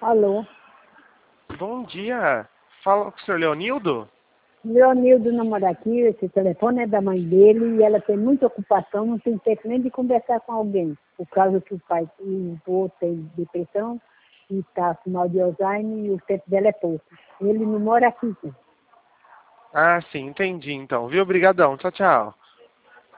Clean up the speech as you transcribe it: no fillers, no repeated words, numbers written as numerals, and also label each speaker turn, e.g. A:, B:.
A: Alô?
B: Bom dia. Fala com o senhor Leonildo?
A: Leonildo não mora aqui, esse telefone é da mãe dele e ela tem muita ocupação, não tem tempo nem de conversar com alguém. Por causa que o pai e o outro tem depressão e está com mal de Alzheimer e o tempo dela é pouco. Ele não mora aqui.
B: Ah, sim, entendi então. Viu? Obrigadão. Tchau, tchau.